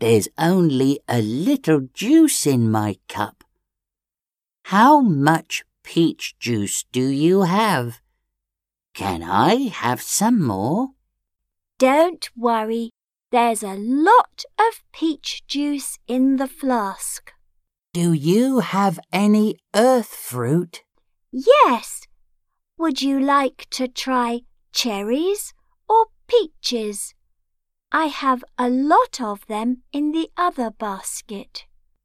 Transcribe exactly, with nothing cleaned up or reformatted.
There's only a little juice in my cup. How much peach juice do you have? Can I have some more? Don't worry, there's a lot of peach juice in the flask. Do you have any earth fruit? Yes. Would you like to try cherries or peaches? I have a lot of them in the other basket.